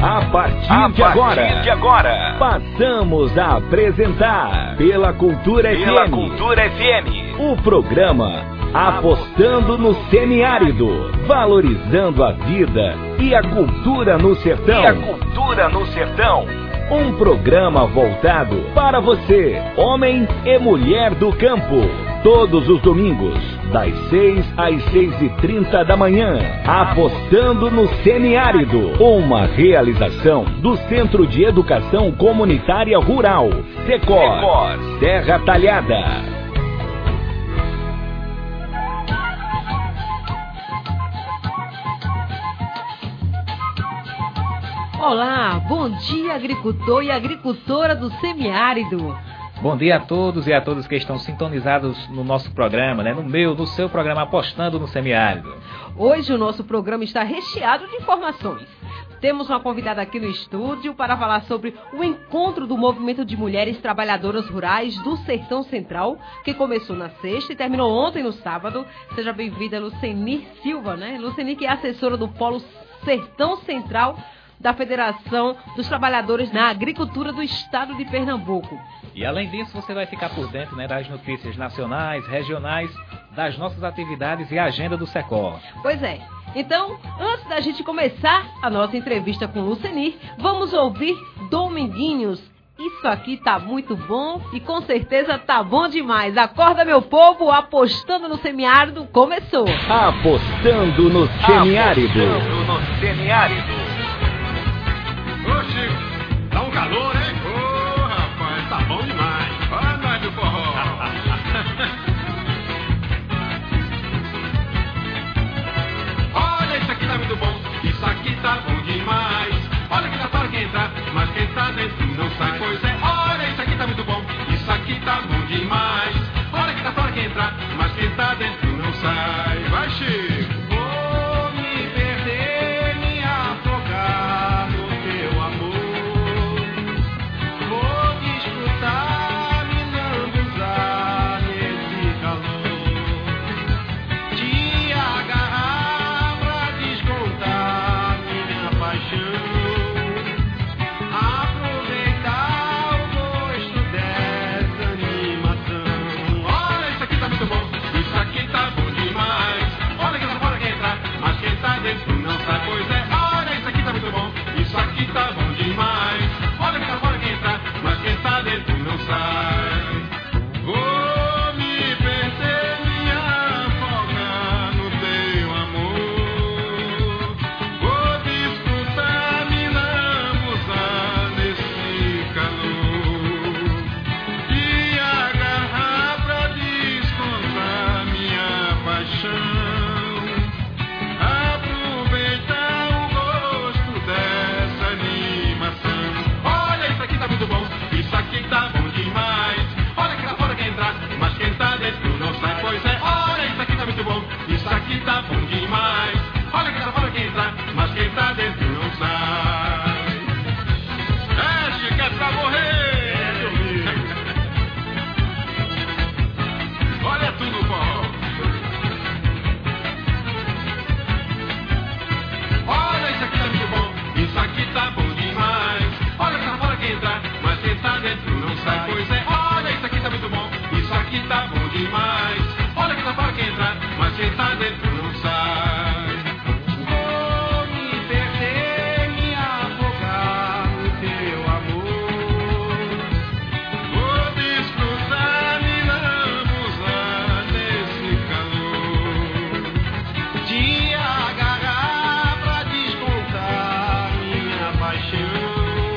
A partir de agora, passamos a apresentar pela Cultura FM, o programa Apostando no Semiárido, valorizando a vida e a cultura no sertão. Um programa voltado para você, homem e mulher do campo. Todos os domingos, das 6 às 6h30 da manhã. Apostando no Semiárido. Uma realização do Centro de Educação Comunitária Rural, Secor, Serra Talhada. Olá, bom dia agricultor e agricultora do Semiárido. Bom dia a todos e a todas que estão sintonizados no nosso programa, no seu programa Apostando no Semiárido. Hoje o nosso programa está recheado de informações. Temos uma convidada aqui no estúdio para falar sobre o encontro do Movimento de Mulheres Trabalhadoras Rurais do Sertão Central, que começou na sexta e terminou ontem no sábado. Seja bem-vinda, Lucenir Silva, Lucenir, que é assessora do Polo Sertão Central da Federação dos Trabalhadores na Agricultura do Estado de Pernambuco. E além disso, você vai ficar por dentro das notícias nacionais, regionais, das nossas atividades e a agenda do Secor. Pois é. Então, antes da gente começar a nossa entrevista com Lucenir, vamos ouvir Dominguinhos. Isso aqui tá muito bom e com certeza tá bom demais. Acorda, meu povo, Apostando no Semiárido começou. Apostando no Semiárido. Oxi, tá um calor, hein? Ô, rapaz, tá bom demais. Olha nós do forró. Olha, isso aqui tá muito bom. Isso aqui tá bom demais. Olha que tá fora quem entra, mas quem tá dentro não sai. Pois é, olha, isso aqui tá muito bom. Isso aqui tá bom demais. Olha que tá fora quem entra, mas quem tá dentro não sai. Vai, Chico. Vou me perder, me afogar no teu amor. Vou desfrutar, me lambuzar nesse calor. Te agarrar pra descontar minha paixão. Aproveitar o gosto dessa animação. Olha, isso aqui tá muito bom. Isso aqui tá bom demais. Olha que lá fora quem entrar, mas quem tá dentro não sai. Pois é, olha, isso aqui tá muito bom. Isso aqui tá bom demais. Olha que lá fora quem entrar, mas quem tá dentro não sai. Vou me perder, me afogar no teu amor. Vou desfrutar, me lambuzar nesse calor. E agarrar pra descontar minha paixão. Aproveitar o gosto dessa animação. Olha, isso aqui tá muito bom. Isso aqui tá bom demais. Olha que lá fora quem entrar, mas quem tá dentro não sai. Pois é, olha, isso aqui tá muito bom. Isso aqui tá bom demais. Olha que lá fora quem entrar, mas quem tá dentro não sai. É, Chico, é pra morrer, meu amigo. Olha tudo, forró. Olha, isso aqui tá muito bom. Isso aqui tá bom demais. Olha que lá fora quem entrar, mas quem tá dentro não sai. Pois é, olha, isso aqui tá muito bom. Isso aqui tá bom demais. Olha que lá fora quem entrar, mas quem tá dentro não sai. Vou me perder, me afogar no teu amor. Vou desfrutar, me lambuzar nesse calor. Te agarrar pra descontar minha paixão.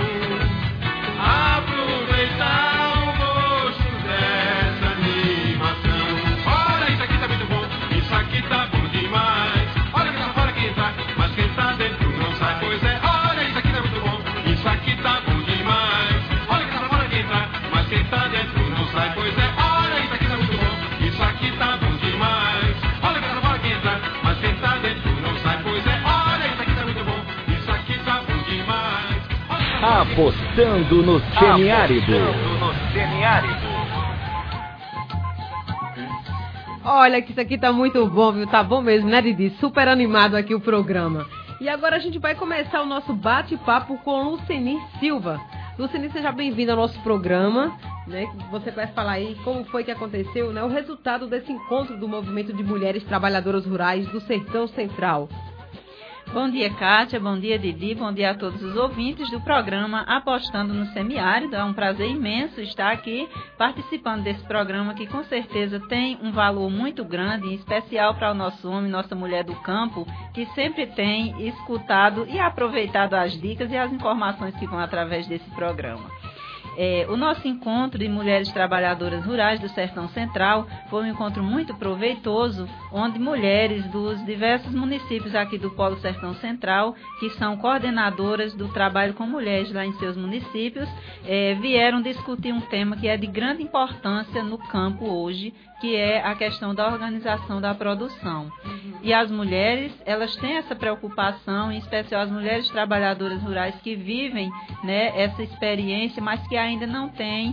Aproveitar o gosto dessa animação. Olha, isso aqui tá muito bom. Isso aqui tá bom demais. Olha que lá fora quem entrar, mas quem tá dentro não sai. Pois é, olha, isso aqui tá muito bom. Isso aqui tá bom demais. Olha que lá fora quem entrar, mas quem tá dentro não sai. Pois é, olha, isso aqui tá muito bom. Isso aqui tá bom demais. Olha que lá fora quem entrar, mas quem tá dentro não sai. Pois é, olha, isso aqui tá muito bom. Isso aqui tá bom demais. Apostando no Semiárido. Olha que isso aqui tá muito bom, viu? Tá bom mesmo, né, Didi? Super animado aqui o programa. E agora a gente vai começar o nosso bate-papo com Luceni Silva. Luceni, seja bem-vinda ao nosso programa. Né? Você vai falar aí como foi que aconteceu, né? O resultado desse encontro do Movimento de Mulheres Trabalhadoras Rurais do Sertão Central. Bom dia, Kátia, bom dia, Didi, bom dia a todos os ouvintes do programa Apostando no Semiárido. É um prazer imenso estar aqui participando desse programa que com certeza tem um valor muito grande, em especial para o nosso homem, nossa mulher do campo, que sempre tem escutado e aproveitado as dicas e as informações que vão através desse programa. O nosso encontro de mulheres trabalhadoras rurais do Sertão Central foi um encontro muito proveitoso, onde mulheres dos diversos municípios aqui do Polo Sertão Central, que são coordenadoras do trabalho com mulheres lá em seus municípios, vieram discutir um tema que é de grande importância no campo hoje, que é a questão da organização da produção. E as mulheres, elas têm essa preocupação, em especial as mulheres trabalhadoras rurais que vivem, né, essa experiência, mas que ainda não têm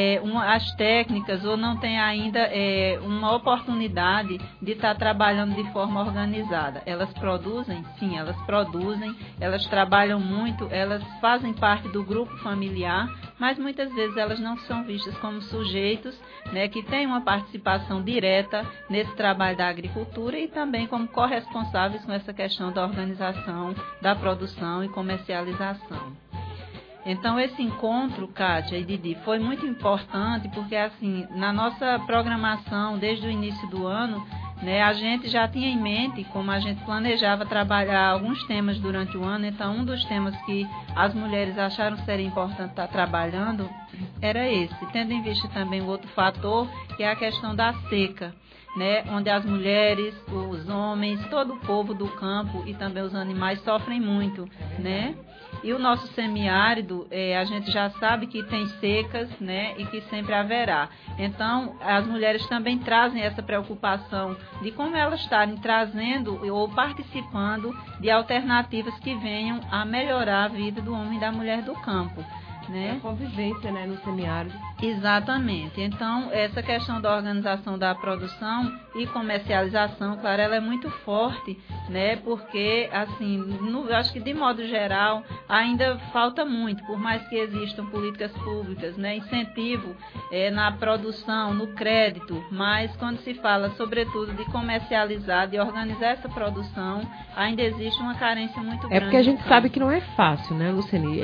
as técnicas ou não têm ainda uma oportunidade de estar trabalhando de forma organizada. Elas produzem? Sim, elas produzem, elas trabalham muito, elas fazem parte do grupo familiar, mas muitas vezes elas não são vistas como sujeitos, né, que têm uma participação direta nesse trabalho da agricultura e também como corresponsáveis com essa questão da organização da produção e comercialização. Então, esse encontro, Kátia e Didi, foi muito importante porque, assim, na nossa programação, desde o início do ano, né, a gente já tinha em mente, como a gente planejava trabalhar alguns temas durante o ano, então um dos temas que as mulheres acharam ser importante estar trabalhando era esse, tendo em vista também o outro fator, que é a questão da seca, né, onde as mulheres, os homens, todo o povo do campo e também os animais sofrem muito, né? E o nosso semiárido, a gente já sabe que tem secas, né, e que sempre haverá. Então, as mulheres também trazem essa preocupação de como elas estarem trazendo ou participando de alternativas que venham a melhorar a vida do homem e da mulher do campo. Né? A convivência, né, no semiárido. Exatamente. Então, essa questão da organização da produção e comercialização, claro, ela é muito forte, né? Porque, assim, acho que de modo geral, ainda falta muito, por mais que existam políticas públicas, né? Incentivo na produção, no crédito, mas quando se fala, sobretudo, de comercializar, de organizar essa produção, ainda existe uma carência muito grande. É porque a gente sabe que não é fácil, né, Luceni?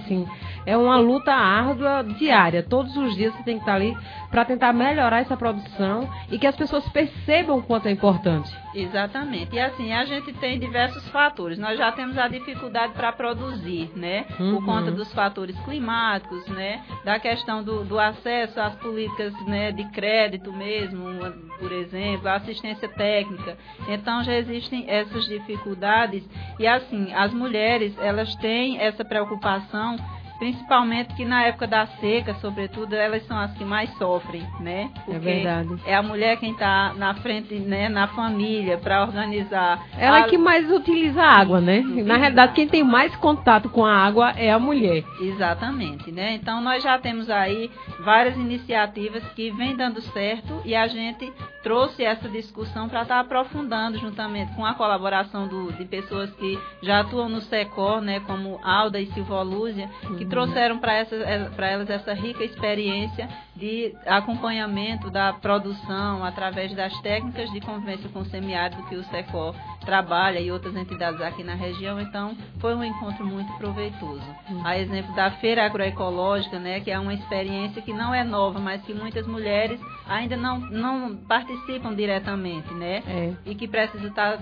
É uma luta árdua diária. Todos os dias você tem que estar ali para tentar melhorar essa produção e que as pessoas percebam o quanto é importante. Exatamente. E assim, a gente tem diversos fatores. Nós já temos a dificuldade para produzir, né? Por conta dos fatores climáticos, né? Da questão do acesso às políticas, né, de crédito mesmo, por exemplo, a assistência técnica. Então, já existem essas dificuldades. E assim, as mulheres, elas têm essa preocupação, principalmente que na época da seca, sobretudo, elas são as que mais sofrem, né? Porque é verdade. É a mulher quem está na frente, né, na família, para organizar. Ela é que mais utiliza a água, né? Na realidade, quem tem mais contato com a água é a mulher. Exatamente, né? Então, nós já temos aí várias iniciativas que vêm dando certo e a gente trouxe essa discussão para estar aprofundando juntamente com a colaboração de pessoas que já atuam no SECOR, né, como Alda e Silvolúzia, que trouxeram para elas essa rica experiência de acompanhamento da produção através das técnicas de convivência com o semiárido que o SECOR trabalha e outras entidades aqui na região. Então, foi um encontro muito proveitoso. A exemplo da Feira Agroecológica, né, que é uma experiência que não é nova, mas que muitas mulheres ainda não participam diretamente, né? E que precisam estar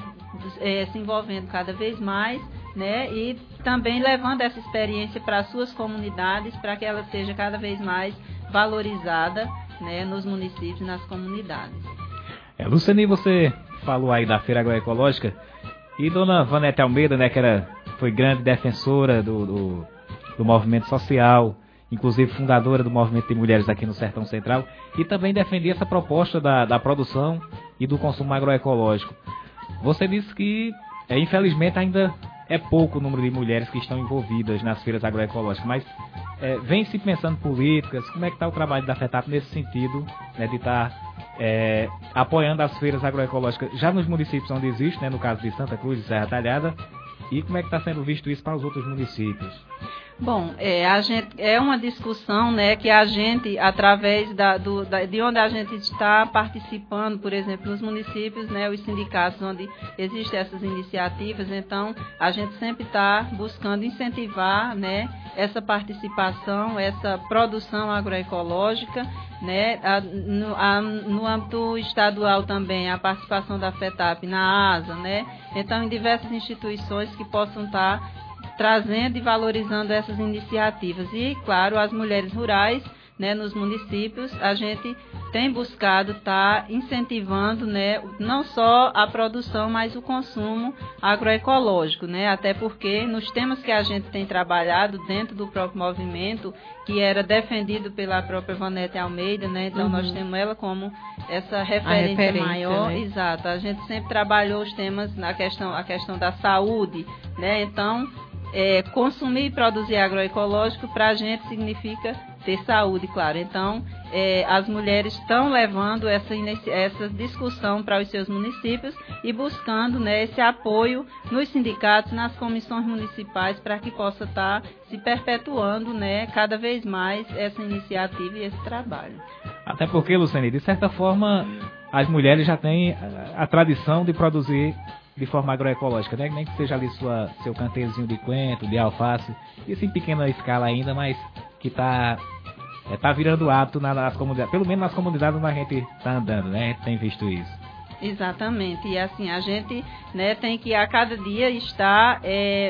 se envolvendo cada vez mais, né? E também levando essa experiência para as suas comunidades, para que ela seja cada vez mais valorizada, né, nos municípios e nas comunidades. Luceni, você falou aí da Feira Agroecológica e dona Vanete Almeida, né, que foi grande defensora do movimento social, inclusive fundadora do movimento de mulheres aqui no Sertão Central, e também defendia essa proposta da produção e do consumo agroecológico. Você disse que, infelizmente, ainda é pouco o número de mulheres que estão envolvidas nas feiras agroecológicas, mas vem se pensando políticas, como é que está o trabalho da FETAP nesse sentido, né, de estar apoiando as feiras agroecológicas já nos municípios onde existe, né, no caso de Santa Cruz e Serra Talhada, E como é que está sendo visto isso para os outros municípios? Bom, é uma discussão, né, que a gente, através de onde a gente está participando, por exemplo, nos municípios, né, os sindicatos onde existem essas iniciativas, então a gente sempre está buscando incentivar, né, essa participação, essa produção agroecológica, né, no âmbito estadual também, a participação da FETAP na ASA, né, então em diversas instituições que possam estar trazendo e valorizando essas iniciativas. E, claro, as mulheres rurais, né, nos municípios, a gente tem buscado estar incentivando, né, não só a produção, mas o consumo agroecológico, né, até porque nos temas que a gente tem trabalhado dentro do próprio movimento, que era defendido pela própria Vanete Almeida, né, então nós temos ela como essa referência maior, né? Exato, a gente sempre trabalhou os temas a questão da saúde, né, então consumir e produzir agroecológico para a gente significa ter saúde, claro. Então, as mulheres estão levando essa discussão para os seus municípios e buscando, né, esse apoio nos sindicatos, nas comissões municipais, para que possa estar se perpetuando, né, cada vez mais essa iniciativa e esse trabalho. Até porque, Luciane, de certa forma, as mulheres já têm a tradição de produzir de forma agroecológica, né? Nem que seja ali seu canteirozinho de coentro, de alface, isso em pequena escala ainda, mas que tá virando hábito nas comunidades, pelo menos nas comunidades onde a gente está andando, né? A gente tem visto isso. Exatamente, e assim, a gente, né, tem que a cada dia estar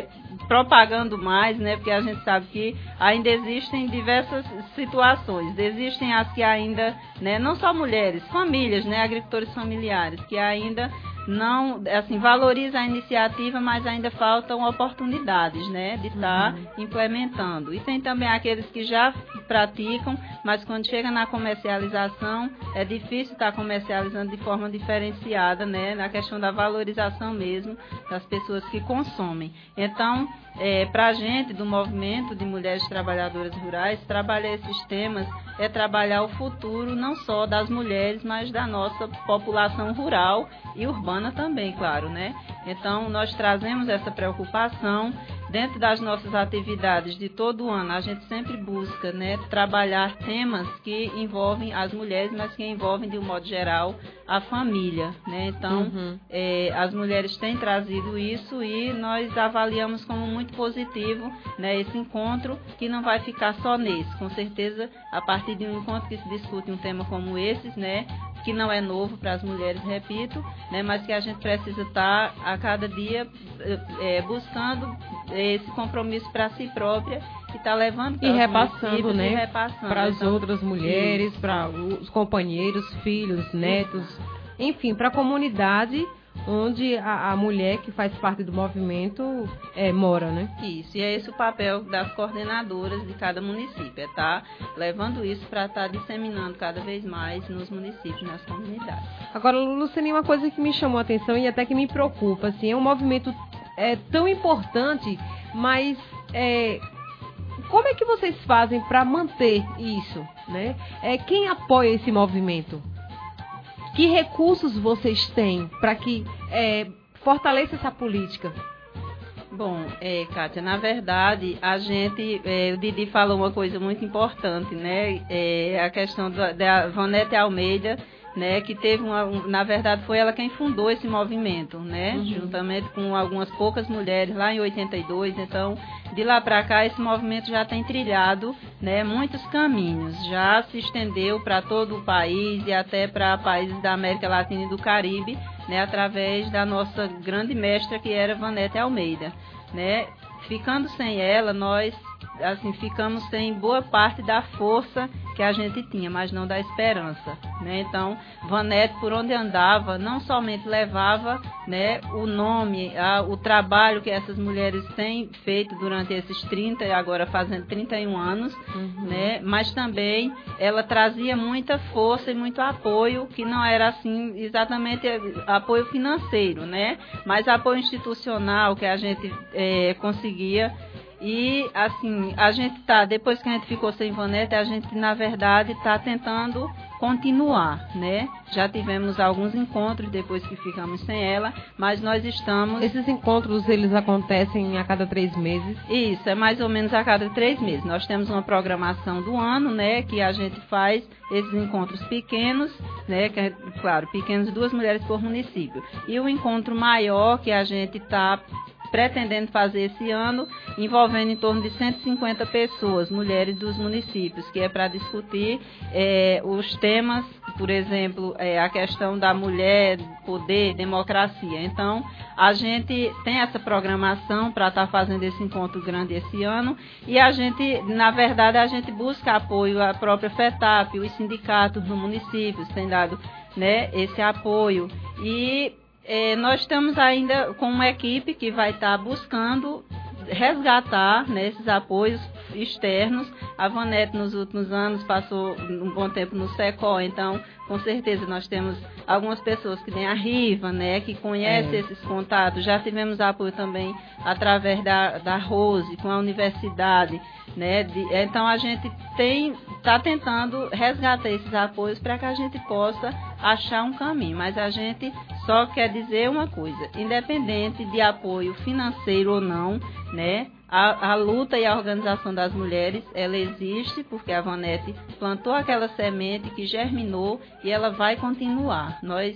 propagando mais, né, porque a gente sabe que ainda existem diversas situações, existem as que ainda, né, não só mulheres, famílias, né, agricultores familiares, que ainda não, assim, valoriza a iniciativa, mas ainda faltam oportunidades, né, de estar implementando. E tem também aqueles que já praticam, mas quando chega na comercialização, é difícil estar comercializando de forma diferenciada, né, na questão da valorização mesmo das pessoas que consomem. Então, para a gente, do movimento de mulheres trabalhadoras rurais, trabalhar esses temas é trabalhar o futuro não só das mulheres, mas da nossa população rural e urbana também, claro, né? Então, nós trazemos essa preocupação dentro das nossas atividades de todo o ano. A gente sempre busca, né, trabalhar temas que envolvem as mulheres, mas que envolvem, de um modo geral, a família, né? Então, as mulheres têm trazido isso e nós avaliamos como muito positivo, né, esse encontro, que não vai ficar só nesse. Com certeza, a partir de um encontro que se discute um tema como esse, né, que não é novo para as mulheres, repito, né, mas que a gente precisa estar a cada dia buscando esse compromisso para si própria e estar levando para e repassando, né, para as então, outras mulheres, para os companheiros, filhos, netos, enfim, para a comunidade onde a mulher que faz parte do movimento mora, né? Isso, e é esse o papel das coordenadoras de cada município, estar levando isso para estar disseminando cada vez mais nos municípios, nas comunidades. Agora, Luciane, uma coisa que me chamou a atenção e até que me preocupa, assim, é um movimento tão importante, mas como é que vocês fazem para manter isso, né? Quem apoia esse movimento? Que recursos vocês têm para que fortaleça essa política? Bom, Kátia, na verdade, a gente, o Didi falou uma coisa muito importante, né? A questão da Vanete Almeida, né, que teve na verdade foi ela quem fundou esse movimento, né, juntamente com algumas poucas mulheres lá em 82, então de lá para cá esse movimento já tem trilhado, né, muitos caminhos, já se estendeu para todo o país e até para países da América Latina e do Caribe, né, através da nossa grande mestra que era Vanete Almeida, né. Ficando sem ela, nós assim, ficamos sem boa parte da força que a gente tinha, mas não da esperança, né? Então, Vanete, por onde andava, não somente levava, né, o nome, o trabalho que essas mulheres têm feito durante esses 30, agora fazendo 31 anos, né? Mas também ela trazia muita força e muito apoio, que não era assim exatamente apoio financeiro, né? Mas apoio institucional que a gente conseguia. E, assim, a gente depois que a gente ficou sem Vanete, a gente, na verdade, está tentando continuar, né? Já tivemos alguns encontros depois que ficamos sem ela, mas nós estamos... Esses encontros, eles acontecem a cada 3 meses? Isso, é mais ou menos a cada 3 meses. Nós temos uma programação do ano, né, que a gente faz esses encontros pequenos, né, que é, claro, pequenos, 2 mulheres por município. E o encontro maior que a gente está pretendendo fazer esse ano, envolvendo em torno de 150 pessoas, mulheres dos municípios, que é para discutir os temas, por exemplo, a questão da mulher, poder, democracia. Então, a gente tem essa programação para estar fazendo esse encontro grande esse ano, e a gente, na verdade, a gente busca apoio à própria FETAP, os sindicatos do município têm dado, né, esse apoio, e nós estamos ainda com uma equipe que vai estar buscando resgatar, né, esses apoios externos. A Vanete, nos últimos anos, passou um bom tempo no SECO, então, com certeza, nós temos algumas pessoas que têm a Riva, né, que conhecem esses contatos. Já tivemos apoio também através da Rose, com a universidade, né, então a gente está tentando resgatar esses apoios para que a gente possa achar um caminho, mas a gente só quer dizer uma coisa: independente de apoio financeiro ou não, né, a luta e a organização das mulheres, ela existe, porque a Vanete plantou aquela semente que germinou e ela vai continuar. Nós,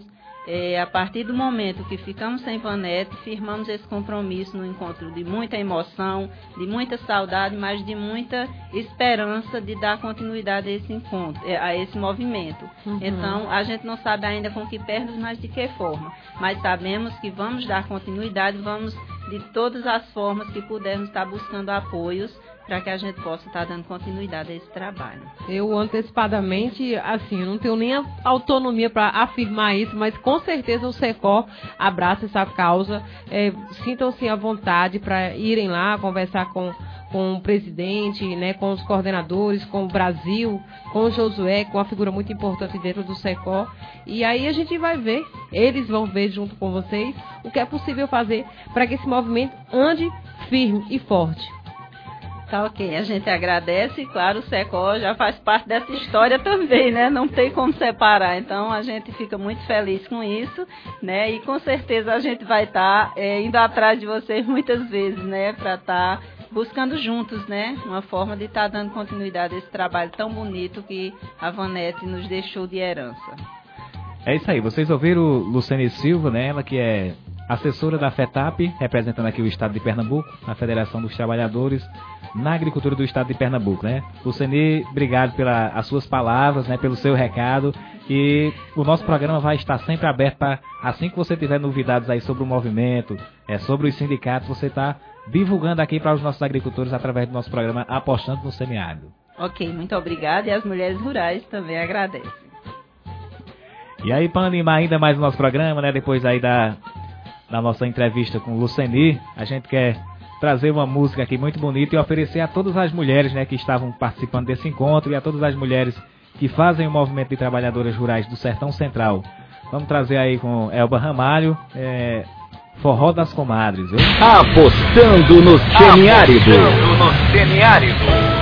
a partir do momento que ficamos sem Vanete, firmamos esse compromisso no encontro de muita emoção, de muita saudade, mas de muita esperança de dar continuidade a esse encontro, a esse movimento. Uhum. Então, a gente não sabe ainda com que pernas, mas de que forma. Mas sabemos que vamos dar continuidade, vamos de todas as formas que pudermos estar buscando apoios para que a gente possa estar dando continuidade a esse trabalho. Eu, antecipadamente, assim, eu não tenho nem a autonomia para afirmar isso, mas com certeza o SECO abraça essa causa. Sintam-se à vontade para irem lá conversar com o presidente, né, com os coordenadores, com o Brasil, com o Josué, com uma figura muito importante dentro do SECO. E aí a gente vai ver, eles vão ver junto com vocês o que é possível fazer para que esse movimento ande firme e forte. Tá ok, a gente agradece, e claro, o SECO já faz parte dessa história também, né? Não tem como separar, então a gente fica muito feliz com isso, né? E com certeza a gente vai estar indo atrás de vocês muitas vezes, né? Para estar buscando juntos, né? Uma forma de estar dando continuidade a esse trabalho tão bonito que a Vanete nos deixou de herança. É isso aí, vocês ouviram Luciane Silva, né? Ela que é assessora da FETAP, representando aqui o Estado de Pernambuco, a Federação dos Trabalhadores na Agricultura do Estado de Pernambuco, né? Luciane, obrigado pelas suas palavras, né? Pelo seu recado, e o nosso programa vai estar sempre aberto para, assim que você tiver novidades aí sobre o movimento, sobre os sindicatos, você está divulgando aqui para os nossos agricultores através do nosso programa Apostando no Semiárido. Ok, muito obrigada, e as mulheres rurais também agradecem. E aí, para animar ainda mais o nosso programa, né? Depois aí da nossa entrevista com Luciane, a gente quer trazer uma música aqui muito bonita e oferecer a todas as mulheres, né, que estavam participando desse encontro e a todas as mulheres que fazem o movimento de trabalhadoras rurais do Sertão Central. Vamos trazer aí com Elba Ramalho, Forró das Comadres. Viu? Apostando no Semiárido. Apostando no Semiárido.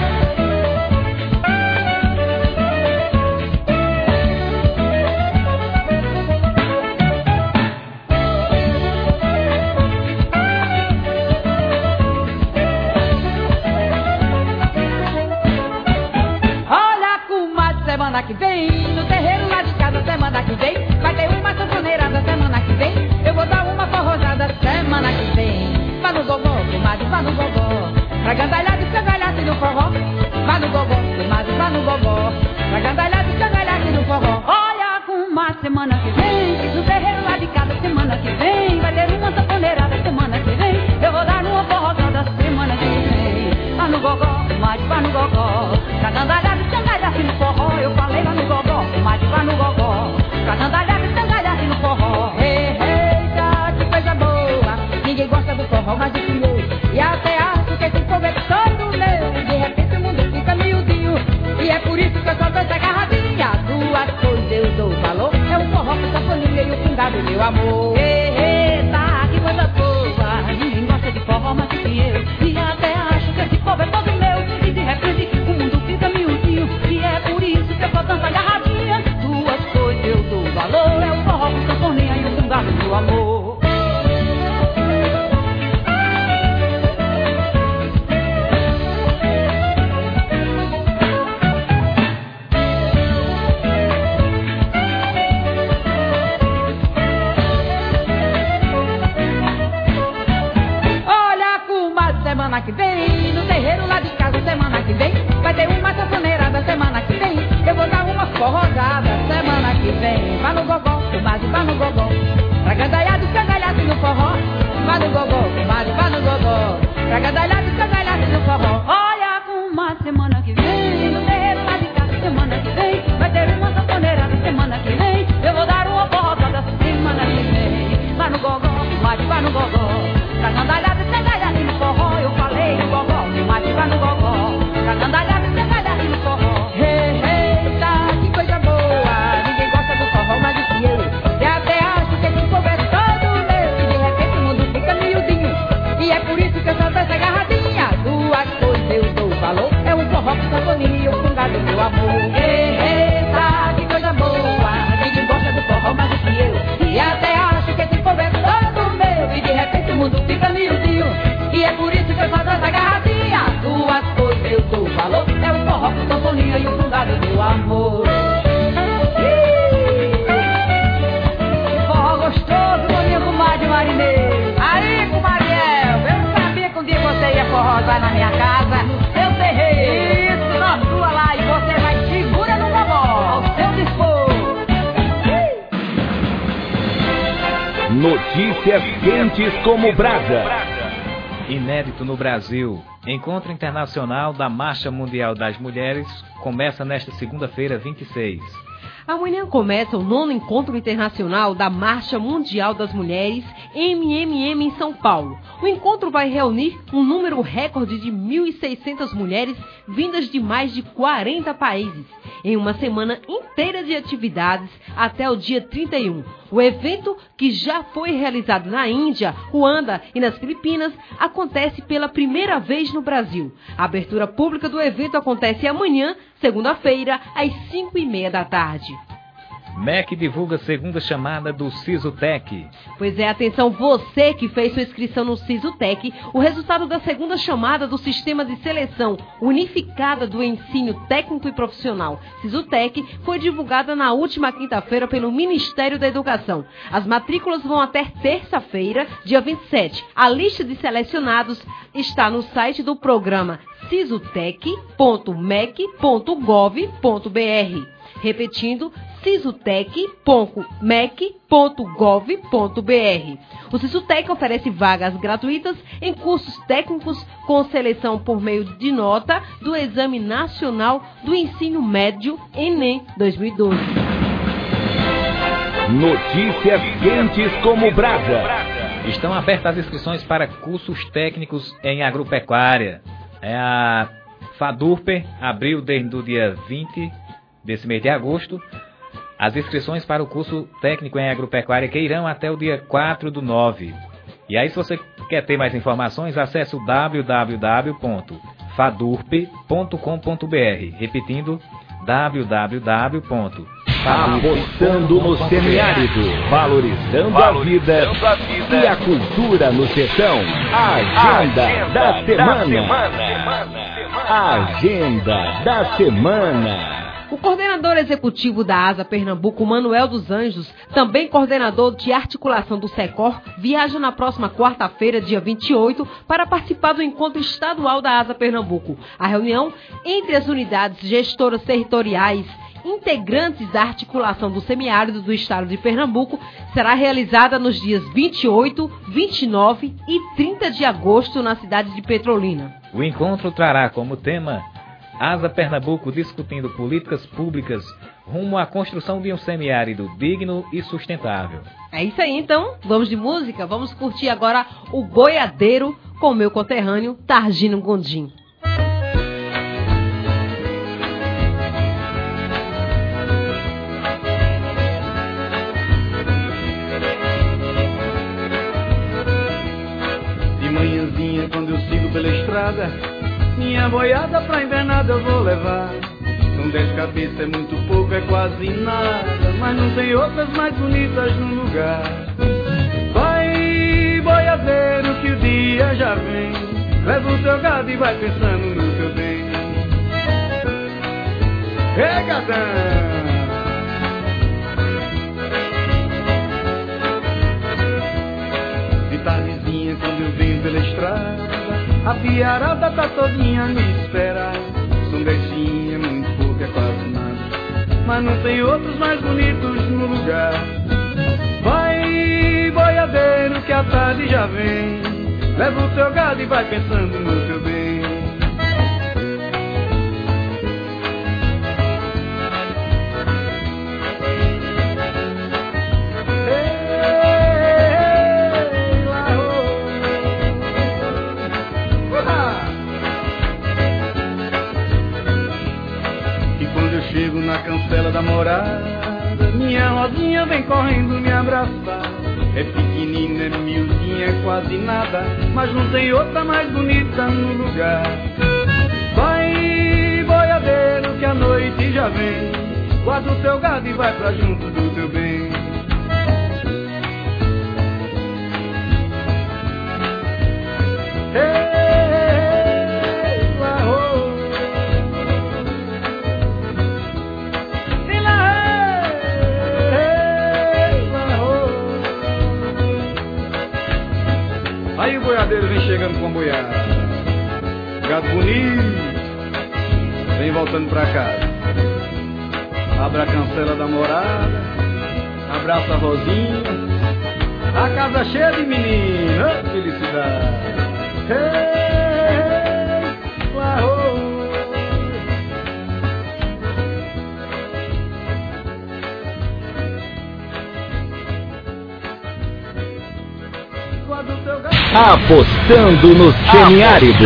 Semana que vem, no terreiro lá de casa, semana que vem, vai ter uma sanfoneirada, semana que vem, eu vou dar uma forrosada, semana que vem. Vá no gogó, comadre, vá no gogó, pra gandalhar e escangalhar no forró. Vá no gogó, comadre, vá no gogó, pra gandalhar e escangalhar no forró. Olha, comadre, semana que vem, no terreiro lá de casa, semana que vem, vai ter uma sanfoneirada, semana que vem, eu vou dar uma forrosada, semana que vem. Vá no gogó, comadre, vá no gogó, pra gandalhar e escangalhar no forró. Eu falei lá no gogó, comadre, vá no gogó, pra gandalhar e escangalhar no forró. Eita, que coisa boa, ninguém gosta do forró, mas eu criou. E até acho que esse povo é todo meu, de repente o mundo fica miudinho. E é por isso que eu só tô essa garrafinha. Duas coisas eu dou valor, é o forró com a família e o fungado, meu amor. Eita, semana que vem. No terreiro lá de casa, semana que vem. Vai ter uma sanfoneirada, semana que vem. Eu vou dar uma forrosada, semana que vem. Vá no gogó, comadre, vá no gogó. Pra gandalhado, escangalhado no forró. Vá no gogó, comadre, vá no gogó. Pra gandalhado, escangalhado no forró. Olha, comadre, semana que vem. No terreiro lá de casa, semana que vem. Vai ter uma sanfoneirada, semana que vem. Eu vou dar uma forrosada, semana que vem. Vá no gogó, comadre, vá no gogó. Pra gandalhado, escangalhado no forró. Eu falei no gogó, comadre, vá no gogó. Pra gandalhado, escangalhado no forró. Eita, que coisa boa. Ninguém gosta do forró mais do que eu. Eu até acho que esse povo é todo meu. E de repente o mundo fica miudinho. E é por isso que eu sou dessa agarradinha. Duas coisas eu dou valor. É um forró com sanfonia e o fungado meu amor. Eita, que coisa boa. Ninguém gosta do forró mais do que eu. E até acho que esse povo é todo meu. E de repente o mundo fica miudinho. E é por isso que eu sou dessa agarradinha. Duas coisas eu dou valor. É um forró com sanfonia e o fungado meu amor. Forró gostoso com minha comadre Marinês. Aí, comadriel, eu não sabia que um dia você ia forrosar na minha casa. No seu terreiro. Isso, na sua lá. E você vai segura no gogó. Ao seu dispor. Notícias quentes como brasa. Inédito no Brasil. Encontro Internacional da Marcha Mundial das Mulheres começa nesta segunda-feira, 26. Amanhã começa o 9º Encontro Internacional da Marcha Mundial das Mulheres, MMM, em São Paulo. O encontro vai reunir um número recorde de 1.600 mulheres vindas de mais de 40 países, em uma semana inteira de atividades até o dia 31. O evento, que já foi realizado na Índia, Ruanda e nas Filipinas, acontece pela primeira vez no Brasil. A abertura pública do evento acontece amanhã, segunda-feira, às 5h30 da tarde. MEC divulga segunda chamada do Sisutec. Pois é, atenção, você que fez sua inscrição no Sisutec, o resultado da segunda chamada do Sistema de Seleção Unificada do Ensino Técnico e Profissional, Sisutec, foi divulgada na última quinta-feira pelo Ministério da Educação. As matrículas vão até terça-feira, dia 27. A lista de selecionados está no site do programa sisutec.mec.gov.br. Repetindo, sisutec.mec.gov.br. O Sisutec oferece vagas gratuitas em cursos técnicos com seleção por meio de nota do Exame Nacional do Ensino Médio, Enem 2012. Notícias quentes como brasa. Estão abertas as inscrições para cursos técnicos em agropecuária. A FADURPE abriu desde o dia 20 desse mês de agosto as inscrições para o curso técnico em agropecuária, que irão até o dia 4/9. E aí, se você quer ter mais informações, acesse o www.fadurpe.com.br. Repetindo, Apostando no semiárido, valorizando a vida e a cultura no sertão. Agenda da semana. Agenda da semana. O coordenador executivo da ASA Pernambuco, Manuel dos Anjos, também coordenador de articulação do SECOR, viaja na próxima quarta-feira, dia 28, para participar do encontro estadual da ASA Pernambuco. A reunião entre as unidades gestoras territoriais integrantes da articulação do semiárido do estado de Pernambuco será realizada nos dias 28, 29 e 30 de agosto na cidade de Petrolina. O encontro trará como tema ASA Pernambuco discutindo políticas públicas rumo à construção de um semiárido digno e sustentável. É isso aí, então. Vamos de música? Vamos curtir agora o Boiadeiro com o meu conterrâneo Targino Gondim. De manhãzinha, quando eu sigo pela estrada, minha boiada pra invernada eu vou levar. São 10 cabeças, é muito pouco, é quase nada, mas não tem outras mais bonitas no lugar. Vai, boiadeiro, que o dia já vem, leva o teu gado e vai pensando no teu bem. Regadão! De tardezinha, quando eu venho pela estrada, A piarada tá todinha me espera. São gatinha, muito pouco, é quase nada, mas não tem outros mais bonitos no lugar. Vai, boiadeiro, que a tarde já vem. Leva o teu gado e vai pensando no teu bem. Chego na cancela da morada, minha rodinha vem correndo me abraçar. É pequenina, é miudinha, é quase nada, mas não tem outra mais bonita no lugar. Vai, boiadeiro, que a noite já vem. Guarda o teu gado e vai pra junto do teu bem. Aí o boiadeiro vem chegando com a boiada, gado bonito, vem voltando pra casa. Abre a cancela da morada, abraça a Rosinha, a casa cheia de menina, felicidade. Hey, lá, Apostando no Semiárido.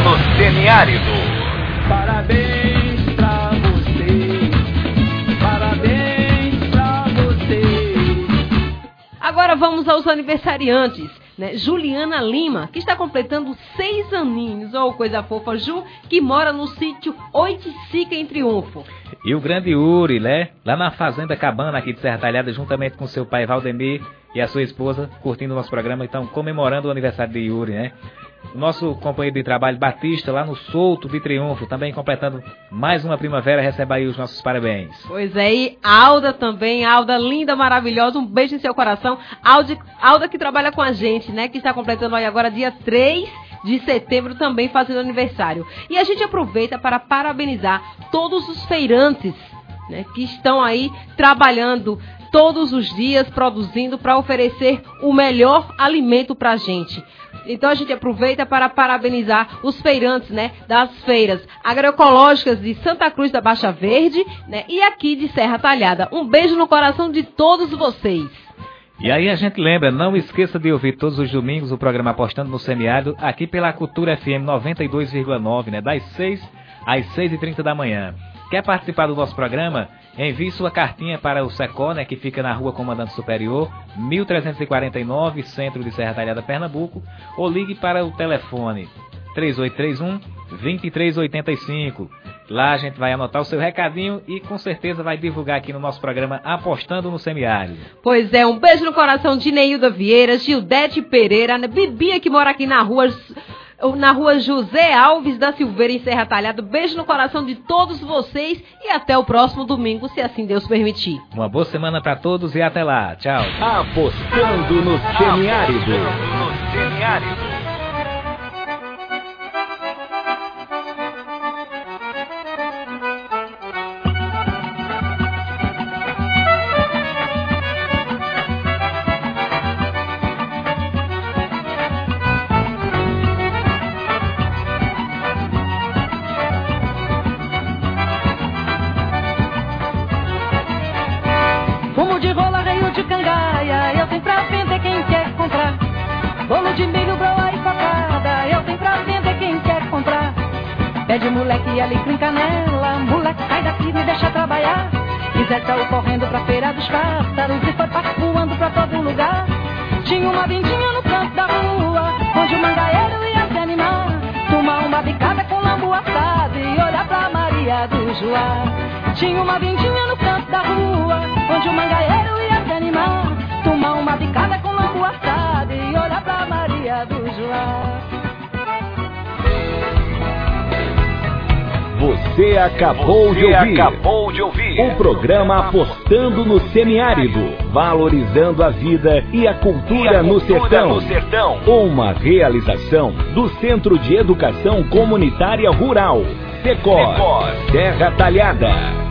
Parabéns pra você, parabéns pra você. Agora vamos aos aniversariantes, né? Juliana Lima, que está completando 6 aninhos, ou coisa fofa, Ju, que mora no sítio Oiticica, em Triunfo. E o grande Yuri, né? Lá na Fazenda Cabana, aqui de Serra Talhada, juntamente com seu pai Valdemir e a sua esposa, curtindo o nosso programa, então comemorando o aniversário de Yuri, né? O nosso companheiro de trabalho Batista, lá no Souto de Triunfo, também completando mais uma primavera, recebe aí os nossos parabéns. Pois é, e Alda também, Alda linda, maravilhosa, um beijo em seu coração. Alda que trabalha com a gente, né? Que está completando aí agora dia 3 de setembro, também fazendo aniversário. E a gente aproveita para parabenizar todos os feirantes, né, que estão aí trabalhando todos os dias, produzindo para oferecer o melhor alimento para a gente. Então a gente aproveita para parabenizar os feirantes, né, das feiras agroecológicas de Santa Cruz da Baixa Verde, né, e aqui de Serra Talhada. Um beijo no coração de todos vocês. E aí a gente lembra, não esqueça de ouvir todos os domingos o programa Apostando no Semiárido, aqui pela Cultura FM 92,9, né, das 6 às 6h30 da manhã. Quer participar do nosso programa? Envie sua cartinha para o SECO, né, que fica na Rua Comandante Superior, 1349, centro de Serra Talhada, Pernambuco, ou ligue para o telefone 3831-2385. Lá a gente vai anotar o seu recadinho e com certeza vai divulgar aqui no nosso programa Apostando no Semiárido. Pois é, um beijo no coração de Neilda Vieira, Gildete Pereira, né, Bibia, que mora aqui na rua José Alves da Silveira, em Serra Talhada. Beijo no coração de todos vocês e até o próximo domingo, se assim Deus permitir. Uma boa semana para todos e até lá. Tchau. Apostando no Semiárido. Fumo de rola, reio de cangaia, eu tenho pra vender quem quer comprar. Bolo de milho, broa e cocada, eu tenho pra vender quem quer comprar. Pede moleque alecrim canela, moleque sai daqui, me deixa trabalhar. Zé saiu correndo pra feira dos pássaros e foi voando pra todo lugar. Tinha uma vindinha no canto da rua, onde o mangaeiro ia se animar. Tomar uma bicada com lambu assado e olhar pra Maria do Joá. Tinha uma vindinha no canto da rua, onde o mangaeiro ia se animar. Tomar uma bicada com lambu assado e olhar pra Maria do Joá. Você Você acabou de ouvir o programa Apostando no Semiárido, valorizando a vida e a cultura no sertão. Uma realização do Centro de Educação Comunitária Rural, Secor, Terra Talhada.